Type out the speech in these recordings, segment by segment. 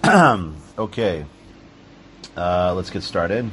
Okay, let's get started.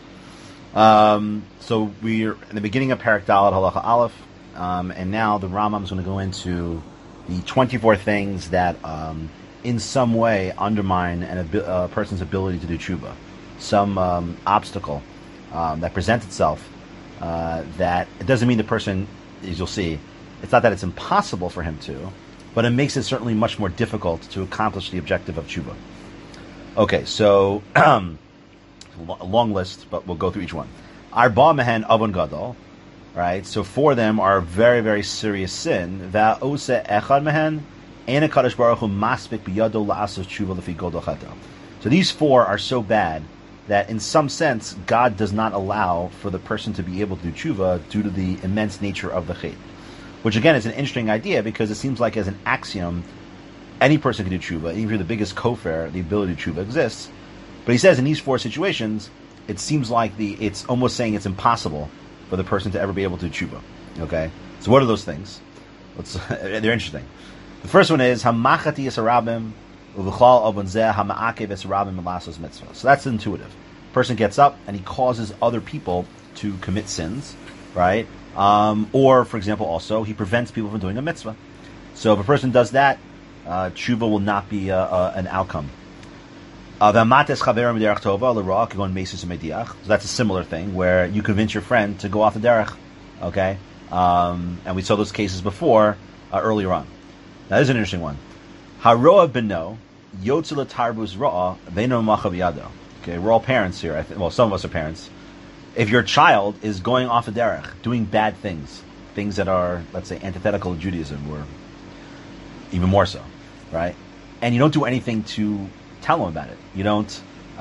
So we're in the beginning of Parak Dalet Halacha Aleph, and now the Rambam is going to go into the 24 things that, in some way, undermine a person's ability to do tshuva. Some obstacle that presents itself. That it doesn't mean the person, as you'll see, it's not that it's impossible for him to, but it makes it certainly much more difficult to accomplish the objective of tshuva. Okay, so a long list, but we'll go through each one. Arba mehen avon gadol, right? So 4 of them are very, very serious sin. Va'ose echad mehen ena kadosh baruch hu maspik biyado la'asos tshuva lefi godol chato. So these 4 are so bad that in some sense God does not allow for the person to be able to do tshuva due to the immense nature of the chet. Which again is an interesting idea because it seems like as an axiom, any person can do tshuva, even if you're the biggest kofar, the ability to tshuva exists. But he says in these 4 situations, it seems like it's almost saying it's impossible for the person to ever be able to do tshuva. Okay? So what are those things? They're interesting. The first one is, Hamachati esarabim uv'chal obon zeh hama'akev esarabim elasos mitzvah. So that's intuitive. Person gets up and he causes other people to commit sins, right? Or, for example, also, he prevents people from doing a mitzvah. So if a person does that, tshuva will not be an outcome. So that's a similar thing, where you convince your friend to go off the derech, okay? And we saw those cases before, earlier on. Now, this is an interesting one. Haroa beno yotzela tarbus ra'a veno machav yado. Okay, we're all parents here. Well, some of us are parents. If your child is going off the derech, doing bad things that are, let's say, antithetical to Judaism, or even more so, right? And you don't do anything to tell him about it. You don't,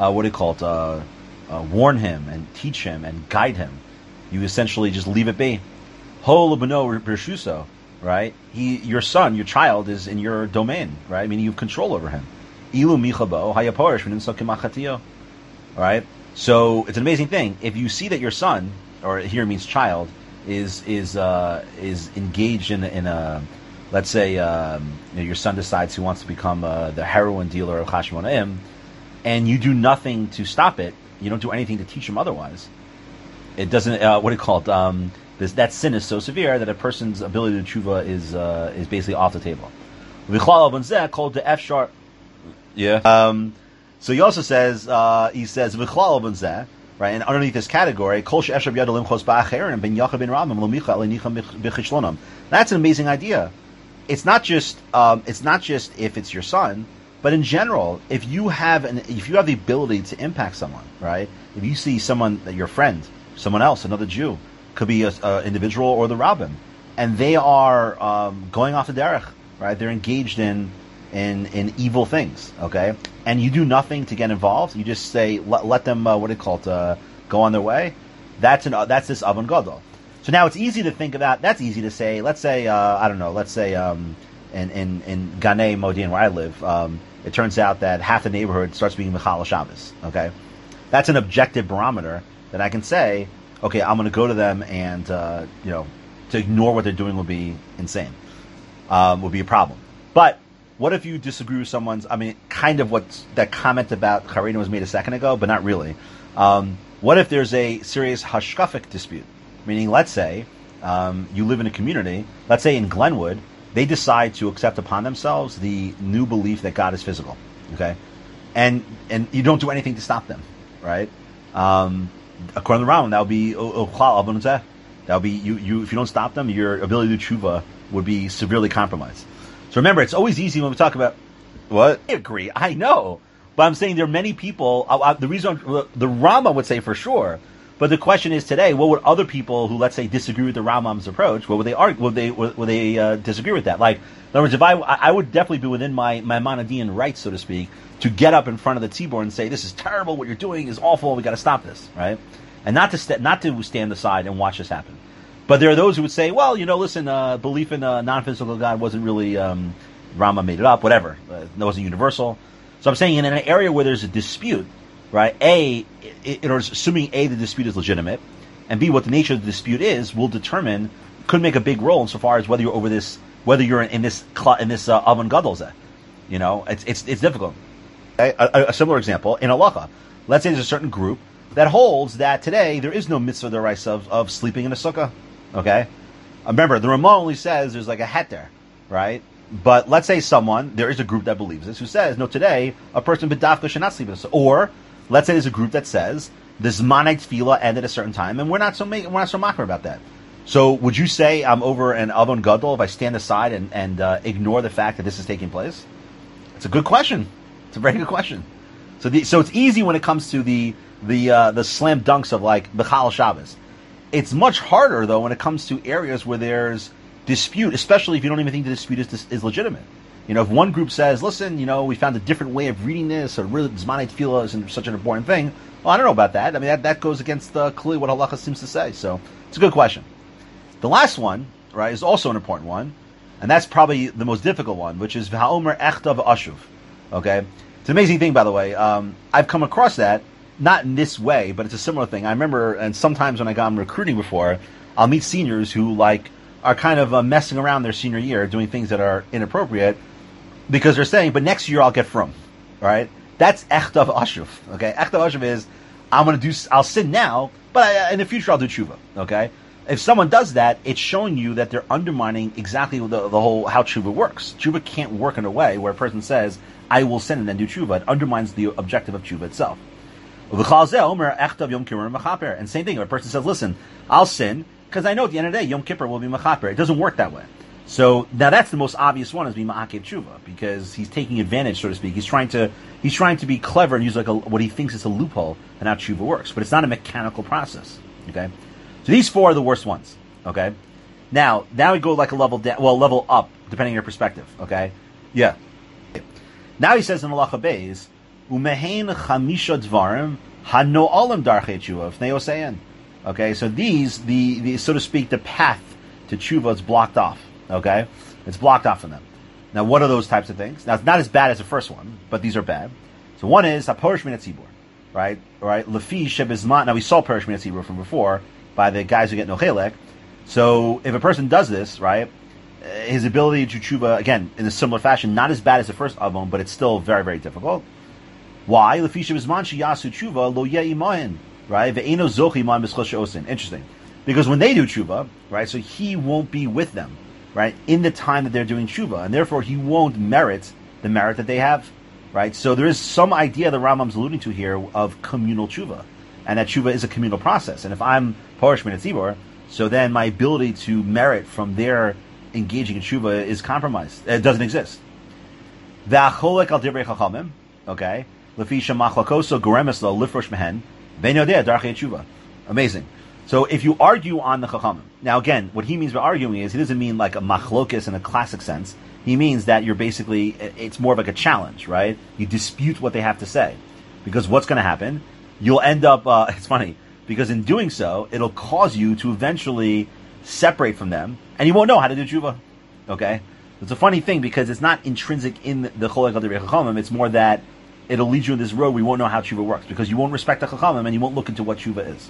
warn him and teach him and guide him. You essentially just leave it be. Ho lebeno b'rshuso, right? Your son, your child is in your domain, right? Meaning you have control over him. Ilu michabo hayaporish v'nimsakim achatio, right? So it's an amazing thing. If you see that your son, or here means child, is engaged in a, let's say, your son decides he wants to become the heroin dealer of Chashmonaim, and you do nothing to stop it. You don't do anything to teach him otherwise. It doesn't. That sin is so severe that a person's ability to tshuva is basically off the table. Yeah. So he also says, v'chlal b'zeh, right? And underneath this category, kol she'efshar b'yado limchos ba'acherim ben yachad ben ramim lo micha elenicha b'chishlonim. That's an amazing idea. It's not just if it's your son, but in general, if you have the ability to impact someone, right? If you see someone, your friend, someone else, another Jew, could be an individual or the rabbin, and they are going off the derech, right? They're engaged in evil things, okay? And you do nothing to get involved. You just say, let them, go on their way. That's this avon gadol. So now it's easy to think about. That's easy to say. Let's say, in Ganei Modin, where I live, it turns out that half the neighborhood starts being Michal Shabbos. Okay, that's an objective barometer that I can say, okay, I'm going to go to them, and to ignore what they're doing would be insane. Would be a problem. But what if you disagree with someone's? I mean, kind of what that comment about Charena was made a second ago, but not really. What if there's a serious hashkafic dispute? Meaning, let's say you live in a community. Let's say in Glenwood, they decide to accept upon themselves the new belief that God is physical. Okay, and you don't do anything to stop them, right? According to the Rambam, that would be that would be you. If you don't stop them, your ability to tshuva would be severely compromised. So remember, it's always easy when we talk about what I agree. I know, but I'm saying there are many people. The reason the Rambam would say for sure. But the question is today, what would other people who, let's say, disagree with the Rambam's approach, what would they argue? Would they disagree with that? Like, in other words, if I would definitely be within my Maimonidean rights, so to speak, to get up in front of the tzibor and say, this is terrible, what you're doing is awful, we got to stop this, right? And not to stand aside and watch this happen. But there are those who would say, well, listen, belief in a non-physical God wasn't really, Rambam made it up, whatever. It wasn't universal. So I'm saying in an area where there's a dispute, right? Assuming the dispute is legitimate, and B, what the nature of the dispute is, will determine, could make a big role insofar as whether you're in this avon gadol zeh. It's difficult. Okay? A similar example in halacha. Let's say there's a certain group that holds that today there is no mitzvah deraisa of sleeping in a sukkah. Okay? Remember, the Ramah only says there's like a heter, right? But let's say there is a group that believes this, who says, no, today a person b'dafka should not sleep in a sukkah. Or let's say there's a group that says the zmanai tefillah end at a certain time, and we're not so makar about that. So would you say I'm over an avon gadol if I stand aside and ignore the fact that this is taking place? It's a good question. It's a very good question. So it's easy when it comes to the slam dunks of like Bechal Shabbos. It's much harder though when it comes to areas where there's dispute, especially if you don't even think the dispute is legitimate. If one group says, listen, we found a different way of reading this, or really Zmanei Tefillah isn't such an important thing. Well, I don't know about that. I mean, that goes against clearly what halacha seems to say. So it's a good question. The last one, right, is also an important one, and that's probably the most difficult one, which is V'ha'omer echta v'ashuv. Okay? It's an amazing thing, by the way. I've come across that, not in this way, but it's a similar thing. I remember, and sometimes when I got recruiting before, I'll meet seniors who, are kind of messing around their senior year, doing things that are inappropriate, because they're saying, but next year I'll get from, right? That's echta v'ashuv, okay? Echta v'ashuv is, I'll sin now, but in the future I'll do tshuva, okay? If someone does that, it's showing you that they're undermining exactly the whole how tshuva works. Tshuva can't work in a way where a person says, I will sin and then do tshuva. It undermines the objective of tshuva itself. And same thing, if a person says, listen, I'll sin, because I know at the end of the day, Yom Kippur will be machaper. It doesn't work that way. So now that's the most obvious one, is being ma'akev tshuva, because he's taking advantage, so to speak. He's trying to be clever and use what he thinks is a loophole and how tshuva works. But it's not a mechanical process. Okay, so these four are the worst ones. Okay, now we go like a level down, level up, depending on your perspective. Okay, yeah. Now he says in halacha beis, umehein chamisha dvarim hano'olam darchei tshuva v'nei osein. Okay, so these, the so to speak, the path to tshuva is blocked off. Okay, it's blocked off from them. Now, what are those types of things? Now, it's not as bad as the first one, but these are bad. So one is haporish min hatzibur, right? Lefi shebizman. Now we saw porish min hatzibur from before by the guys who get no chelek. So if a person does this, right, his ability to tshuva again in a similar fashion, not as bad as the first avon, but it's still very, very difficult. Why? Lefi shebizman sheyasu tshuva lo yeh imahin. Right? Interesting. Because when they do tshuva, right, so he won't be with them, right, in the time that they're doing tshuva, and therefore he won't merit the merit that they have, right? So there is some idea the Rambam's alluding to here of communal tshuva, and that tshuva is a communal process. And if I'm porish min hatzibur, so then my ability to merit from their engaging in tshuva is compromised. It doesn't exist. V'acholek al divrei chachamim, okay, lefi shemachlakoso goremes lo lifrosh mehen. Amazing. So if you argue on the Chachamim, now again, what he means by arguing is, he doesn't mean like a machlokis in a classic sense. He means that you're basically, it's more of like a challenge, right? You dispute what they have to say. Because what's going to happen? You'll end up, it's funny, because in doing so, it'll cause you to eventually separate from them, and you won't know how to do tshuva. Okay? It's a funny thing, because it's not intrinsic in the Cholek al Divrei Chachamim, it's more that it'll lead you in this road we won't know how tshuva works, because you won't respect the chachamim and you won't look into what tshuva is.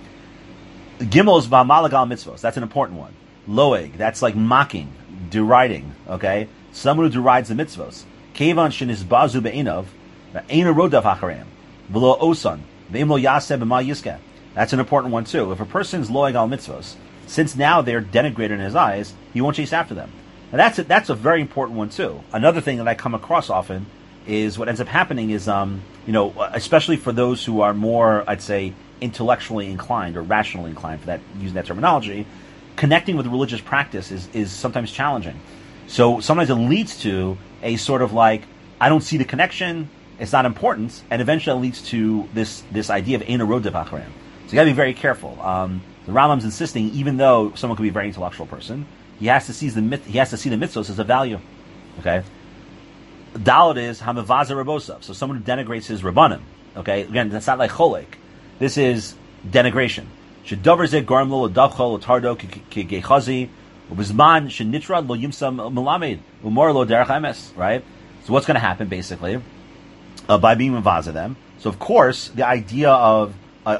Gimel is ba'malagal mitzvos. That's an important one. Loeg, that's like mocking, deriding. Okay, someone who derides the mitzvos. Kevan shenizbazu be'inav, eina rodav hachareim, v'lo osan, ve'im lo yaseh b'ma yiskeh. That's an important one too. If a person's loeg al mitzvos, since now they're denigrated in his eyes, he won't chase after them. And that's a very important one too. Another thing that I come across often is what ends up happening is, especially for those who are more, I'd say, intellectually inclined or rationally inclined, for that, using that terminology, connecting with religious practice is sometimes challenging. So sometimes it leads to a sort of like, I don't see the connection, it's not important, and eventually it leads to this idea of Eina Rodav Acharem. So you gotta be very careful. The Rambam's insisting, even though someone could be a very intellectual person, he has to see the mitzvos as a value. Okay? Dalet is hamavaza rabosav, so someone who denigrates his rabbanim. Okay, again, that's not like cholek. This is denigration. Shedavar zeh garm lo ladavchol otardo kegechazi ubizman shenitra lo yimsam melamed umor lo derech emes. Right. So what's going to happen basically by being mavaza them? So of course the idea of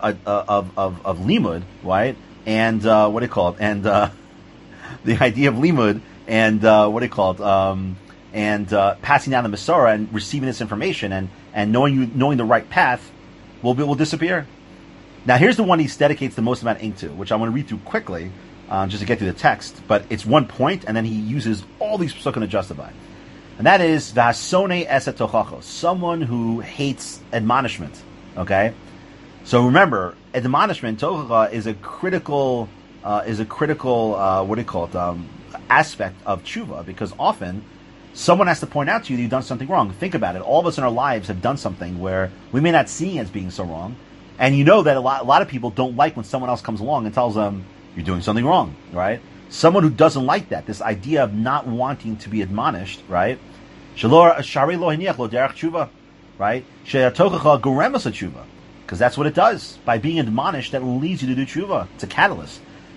limud, right, and what do you call it, and the idea of limud and what do you call it, and passing down the Masorah and receiving this information and knowing the right path will disappear. Now here's the one he dedicates the most amount of ink to, which I want to read through quickly, just to get through the text. But it's one point, and then he uses all these psukim to justify. And that is v'hasonei eset tochachos, someone who hates admonishment. Okay, so remember, admonishment tochacha is a critical what do you call it, aspect of tshuva, because often someone has to point out to you that you've done something wrong. Think about it. All of us in our lives have done something where we may not see it as being so wrong, and you know that a lot of people don't like when someone else comes along and tells them you're doing something wrong, right? Someone who doesn't like that, this idea of not wanting to be admonished, right? Right? Because that's what it does. By being admonished, that leads you to do tshuva. It's a catalyst.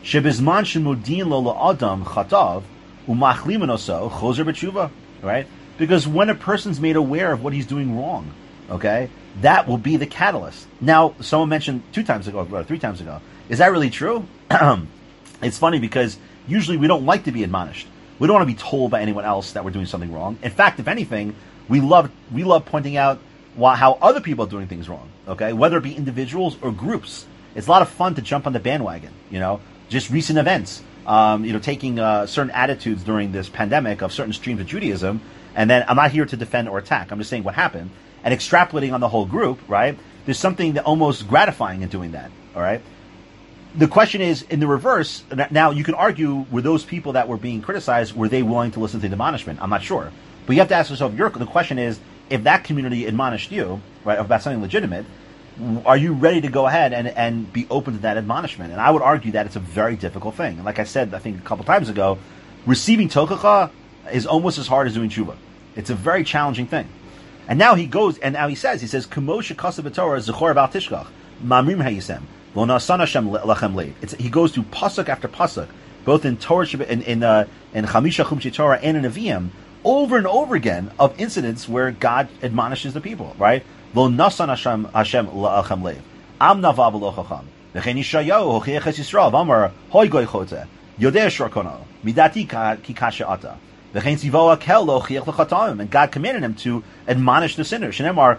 Right? Because when a person's made aware of what he's doing wrong, okay, that will be the catalyst. Now, someone mentioned 2 times ago, or 3 times ago, is that really true? It's funny because usually we don't like to be admonished. We don't want to be told by anyone else that we're doing something wrong. In fact, if anything, we love pointing out how other people are doing things wrong, okay, whether it be individuals or groups. It's a lot of fun to jump on the bandwagon, just recent events, taking certain attitudes during this pandemic of certain streams of Judaism, and then I'm not here to defend or attack, I'm just saying what happened, and extrapolating on the whole group, right? There's something that almost gratifying in doing that, all right? The question is, in the reverse, now you can argue, were those people that were being criticized, were they willing to listen to the admonishment? I'm not sure. But you have to ask yourself, the question is, if that community admonished you, right, about something legitimate, are you ready to go ahead and be open to that admonishment? And I would argue that it's a very difficult thing. And like I said, I think a couple times ago, receiving tochacha is almost as hard as doing tshuva. It's a very challenging thing. And now he says, Kumo shekasa b'Torah zechor b'al tishkach, mamrim hayisem, lo nasan Hashem lechem leiv. He goes through pasuk after pasuk, both in Torah, in Chamisha Chumshei Torah and in Nevi'im, over and over again of incidents where God admonishes the people, right? Lo nasan Hashem lechem leiv, am nava v'lo chacham, v'chein Yishayahu hochiach es Yisrael, v'amar hoi goy choteh, yodeh shorkono, midati ki kasha ata. And God commanded him to admonish the sinners. And not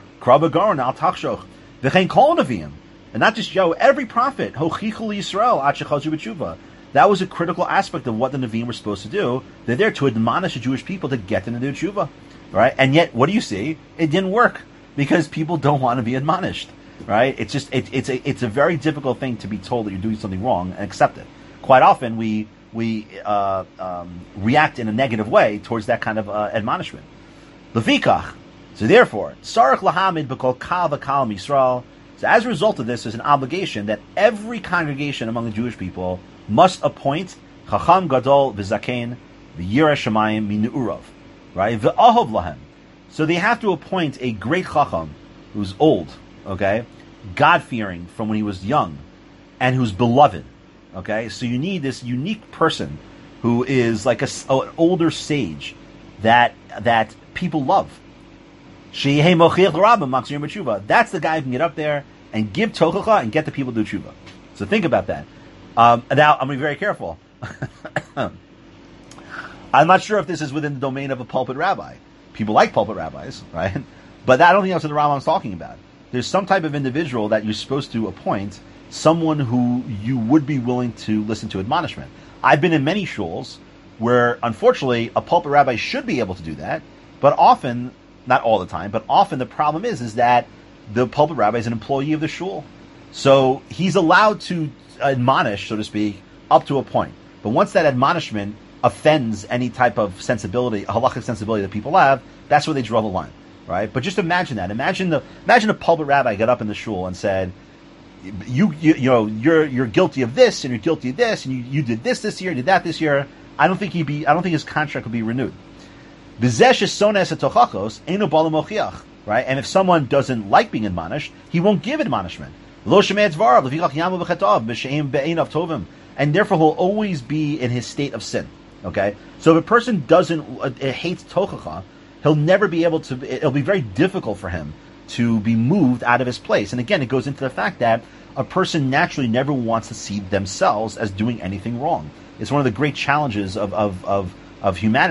just every prophet. That was a critical aspect of what the Nevi'im were supposed to do. They're there to admonish the Jewish people to get them to do tshuva. Right? And yet, what do you see? It didn't work because people don't want to be admonished. Right? It's a very difficult thing to be told that you're doing something wrong and accept it. Quite often we react in a negative way towards that kind of admonishment. Levikach. So therefore, Sarach Lahamid b'kol kal v'kal Yisrael. So as a result of this, there's an obligation that every congregation among the Jewish people must appoint Chacham Gadol v'Zaken v'Yireh Shamayim mi'Ne'urav, right? V'Ahov lahem. So they have to appoint a great Chacham who's old, okay, God-fearing from when he was young, and who's beloved. Okay, so you need this unique person who is like an older sage that people love. That's the guy who can get up there and give tochacha and get the people to do tshuva. So think about that. Now, I'm going to be very careful. I'm not sure if this is within the domain of a pulpit rabbi. People like pulpit rabbis, right? But I don't think that's what the Rambam's talking about. There's some type of individual that you're supposed to appoint, someone who you would be willing to listen to admonishment. I've been in many shuls where, unfortunately, a pulpit rabbi should be able to do that, but often, not all the time, but often the problem is that the pulpit rabbi is an employee of the shul. So he's allowed to admonish, so to speak, up to a point. But once that admonishment offends any type of sensibility, halachic sensibility that people have, that's where they draw the line, right? But just imagine that. Imagine a pulpit rabbi got up in the shul and said, you're guilty of this and you're guilty of this and you did this year, did that this year. I don't think his contract would be renewed. Right? And if someone doesn't like being admonished, he won't give admonishment. And therefore he'll always be in his state of sin. Okay? So if a person hates tochacha, he'll never be able to, it'll be very difficult for him to be moved out of his place. And again, it goes into the fact that a person naturally never wants to see themselves as doing anything wrong. It's one of the great challenges of humanity.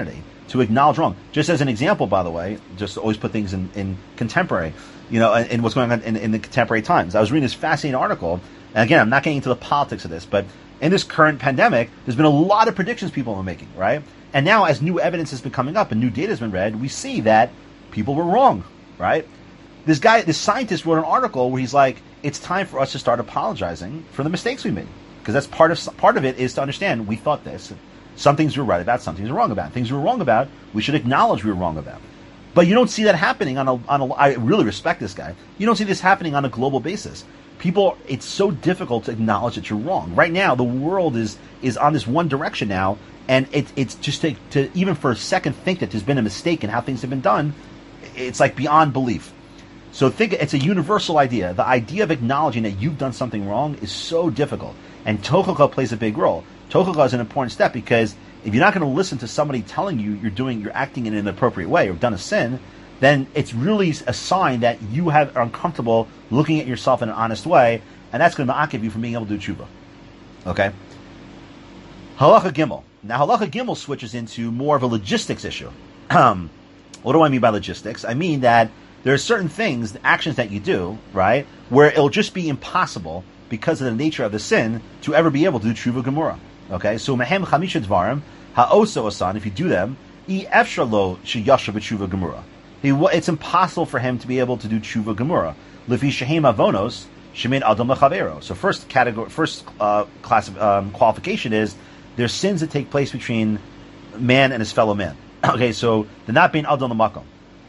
to acknowledge wrong. Just as an example, by the way, just to always put things in contemporary, and what's going on in the contemporary times. I was reading this fascinating article, and again, I'm not getting into the politics of this, but in this current pandemic, there's been a lot of predictions people are making, right? And now, as new evidence has been coming up and new data has been read, we see that people were wrong, right? This scientist wrote an article where he's like, it's time for us to start apologizing for the mistakes we made. Because that's part of it is to understand we thought this. Some things we were right about, some things we were wrong about. Things we were wrong about, we should acknowledge we were wrong about. But you don't see that happening I really respect this guy. You don't see this happening on a global basis. People, it's so difficult to acknowledge that you're wrong. Right now, the world is on this one direction now, and it's just to even for a second think that there's been a mistake in how things have been done, it's like beyond belief. So think it's a universal idea. The idea of acknowledging that you've done something wrong is so difficult. And Tochaka plays a big role. Tochaka is an important step because if you're not going to listen to somebody telling you you're acting in an inappropriate way or done a sin, then it's really a sign that you are uncomfortable looking at yourself in an honest way, and that's going to ma'akev you from being able to do tshuva. Okay? Halacha Gimel. Now, Halacha Gimel switches into more of a logistics issue. What do I mean by logistics? I mean that there are certain things, actions that you do, right, where it'll just be impossible because of the nature of the sin to ever be able to do tshuva gemura. Okay, so mehem chamisha dvarim ha'oso asan. If you do them, efshar lo sheyashav tshuva gemura. It's impossible for him to be able to do tshuva gemura. Lefi shehem avonos shemin adam lechavero. So first class of qualification is there's sins that take place between man and his fellow man. Okay, so they're not being adam lemakom.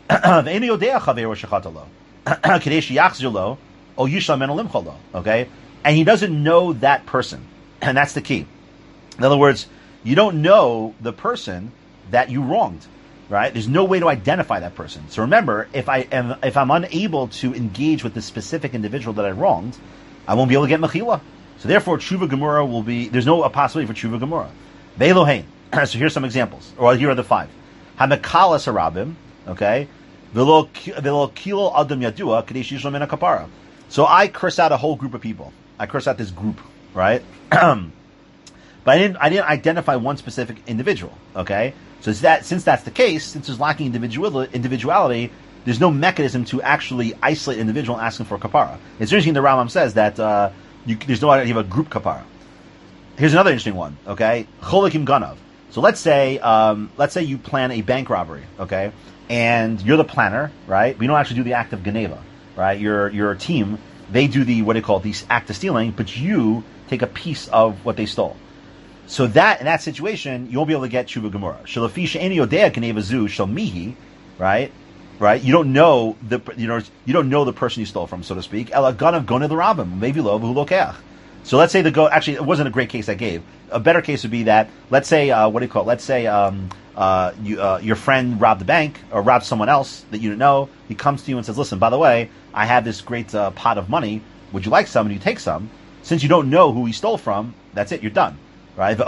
Okay, and he doesn't know that person, and that's the key. In other words, you don't know the person that you wronged, right? There's no way to identify that person. So remember, if I'm unable to engage with the specific individual that I wronged, I won't be able to get mechila. So therefore, tshuva gemura will be. There's no possibility for tshuva gemura. Ve'elohein. So here's some examples, or here are the 5. Hamekalas harabim. Okay. V'lo kilo adam yadua kadesh yishlo min kapara. So I curse out a whole group of people. I curse out this group, right? But I didn't identify one specific individual. Okay, so since that's the case, since there's lacking individuality, there's no mechanism to actually isolate an individual and ask him for a kapara. It's interesting. The Rambam says that there's no idea of a group kapara. Here's another interesting one. Okay, cholikim ganav. So let's say you plan a bank robbery. Okay, and you're the planner, right? But you don't actually do the act of geneva, right? Your team, they do the act of stealing, but you take a piece of what they stole. So that in that situation, you won't be able to get tshuva gemura. Shalofi she'eni yodea geneva zu shel mihi, right? You don't know the person you stole from, so to speak. Ela ganav gone the rabbim, maybe lo v'hu lokeach. So let's say actually, it wasn't a great case I gave. A better case would be that, let's say, Let's say your friend robbed the bank or robbed someone else that you didn't know. He comes to you and says, listen, by the way, I have this great pot of money. Would you like some? And you take some. Since you don't know who he stole from, that's it. You're done. Right? And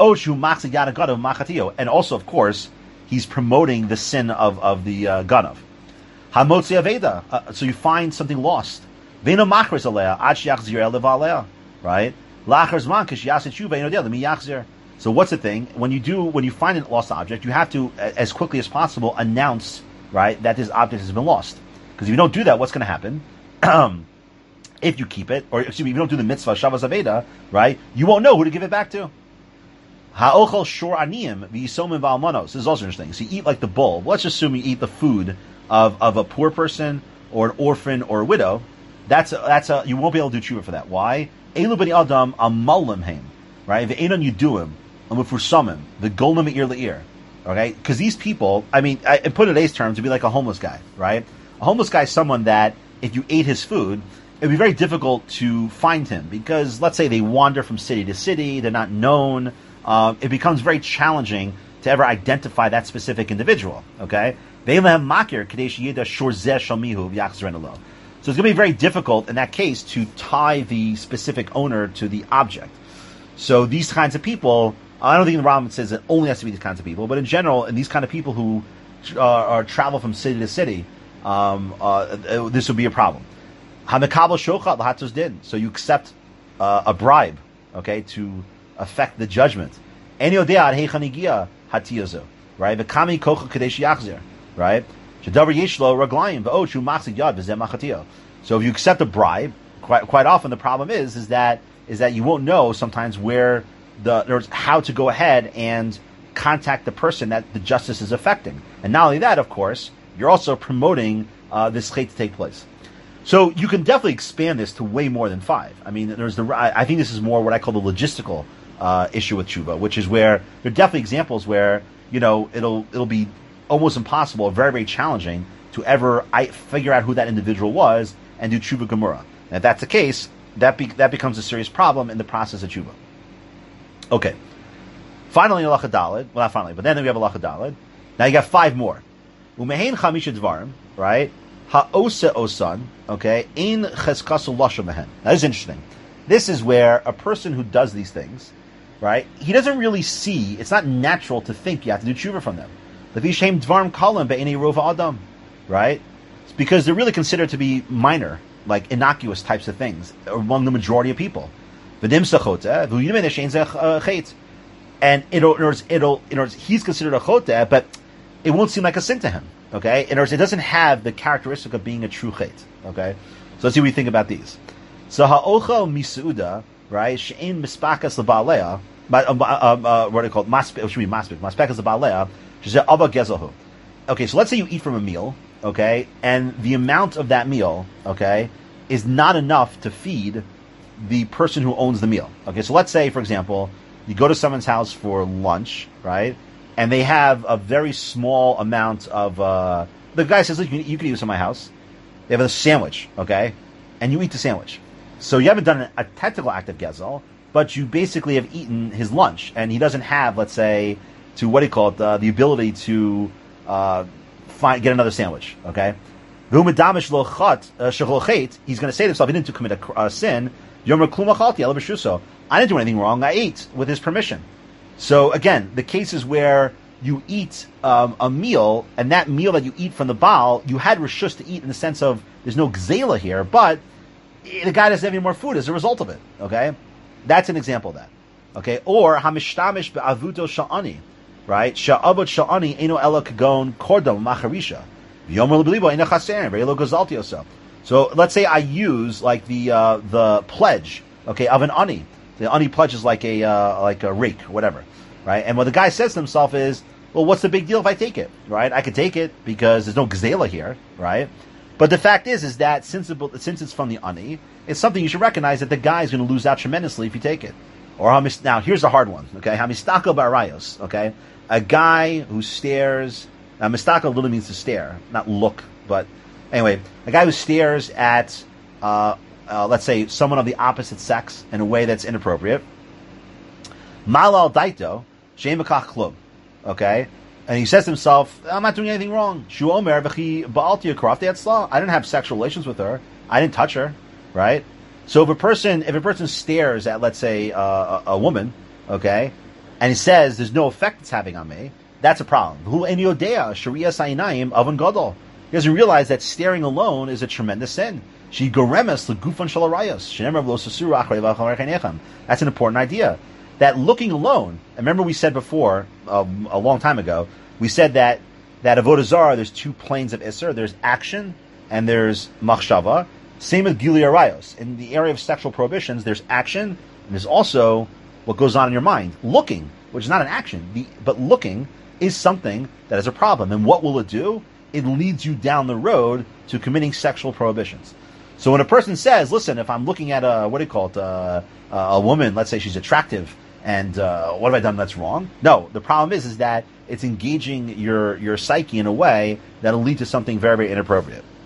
also, of course, he's promoting the sin of the ganav. Hamotzi aveda. So you find something lost. Right? So what's the thing? When you find a lost object, you have to, as quickly as possible, announce, right, that this object has been lost. Because if you don't do that, what's going to happen? If you keep it, or excuse me, if you don't do the mitzvah shavas aveda, right, you won't know who to give it back to. Ha'ochel shor aniyim v'yisomim v'almanos. This is also interesting. So you eat like the bull. Let's assume you eat the food of a poor person or an orphan or a widow. You won't be able to do tshuva for that. Why? Elu b'ni adam amalim heim. Right? V'enon yuduim amufursamim v'golna me'ir le'ir. Okay? Because these people, I mean, I put it in today's terms, it'd be like a homeless guy, right? A homeless guy is someone that if you ate his food, it'd be very difficult to find him because let's say they wander from city to city, they're not known. It becomes very challenging to ever identify that specific individual. Okay? So it's going to be very difficult in that case to tie the specific owner to the object. So these kinds of people, I don't think the Rambam says it only has to be these kinds of people, but in general, and these kind of people who travel from city to city, this would be a problem. So you accept a bribe, okay, to affect the judgment. right? V'kami kocha kadesh yachzir, right? Shedavar yeshlo raglayim v'od shu machzik yad v'zeh machatio. So if you accept a bribe, quite often the problem is that you won't know sometimes where how to go ahead and contact the person that the justice is affecting. And not only that, of course, you're also promoting this chait to take place. So you can definitely expand this to way more than 5. I mean, I think this is more what I call the logistical issue with tshuva, which is where there are definitely examples where it'll be almost impossible, or very, very challenging to ever figure out who that individual was and do tshuva gemura. And if that's the case, that becomes a serious problem in the process of tshuva. Okay. Finally, halacha daled. Well, not finally, but then we have halacha daled. Now you got 5 more. Umehein chamisha dvarim, right? Ha'ose osan, okay? Ein cheskasu lasha mehen. That is interesting. This is where a person who does these things, right? He doesn't really see. It's not natural to think you have to do tshuva from them. Levishem dvarim kalim be'inei rova adam, right? It's because they're really considered to be minor, like innocuous types of things among the majority of people. V'dim sachota v'yimei neshein zeh and he's considered a choteh, but it won't seem like a sin to him. Okay, in other words, it doesn't have the characteristic of being a true chait. Okay, so let's see what we think about these. So ha'ochel misuda, right? She'in mispakas lebalea, what are they called? Should be maspik. Maspakas lebalea. She's abba gezelhu. Okay, so let's say you eat from a meal. Okay, and the amount of that meal, okay, is not enough to feed the person who owns the meal. Okay, so let's say, for example, you go to someone's house for lunch, right? And they have a very small amount of, the guy says, look, you can eat this in my house. They have a sandwich, okay? And you eat the sandwich. So you haven't done a technical act of gezel, but you basically have eaten his lunch. And he doesn't have, let's say, the ability to get another sandwich, okay? He's going to say to himself, he didn't commit a sin. I didn't do anything wrong. I ate with his permission. So again, the cases where you eat a meal, and that meal that you eat from the Baal, you had rishus to eat in the sense of there's no gzela here, but the guy doesn't have any more food as a result of it. Okay, that's an example of that. Okay, or hamishtamish be'avuto sha'ani, right? Sha'avot sha'ani eno ela kagon kordam macharisha yomer l'blibo ena chaser ve'elo gazalti osa. So let's say I use like the pledge, okay, of an ani. The ani pledge is like a rake, whatever, right? And what the guy says to himself is, well, what's the big deal if I take it, right? I could take it because there's no gzela here, right? But the fact is that since it's from the ani, it's something you should recognize that the guy is going to lose out tremendously if you take it. Or now here's a hard one, okay? Hamistako barayos, okay? A guy who stares. Now mistako literally means to stare, not look, but anyway, a guy who stares at. Let's say someone of the opposite sex in a way that's inappropriate. Malal daito she'emakach klub, okay, and he says to himself, "I'm not doing anything wrong." Shu omer v'chi ba'alti akrafti atzla. I didn't have sexual relations with her. I didn't touch her, right? So if a person stares at, let's say, a woman, okay, and he says there's no effect it's having on me, that's a problem. Hu en yodea sharia sayinayim avon gadol. He doesn't realize that staring alone is a tremendous sin. She goremes legufan shalarayos. That's an important idea. That looking alone. Remember, we said before a long time ago. We said that avodah zarah, there's 2 planes of isser. There's action and there's machshava. Same with gili arayos. In the area of sexual prohibitions, there's action and there's also what goes on in your mind. Looking, which is not an action, but looking is something that is a problem. And what will it do? It leads you down the road to committing sexual prohibitions. So when a person says, listen, if I'm looking at a woman, let's say she's attractive, and what have I done that's wrong? No, the problem is that it's engaging your psyche in a way that'll lead to something very, very inappropriate.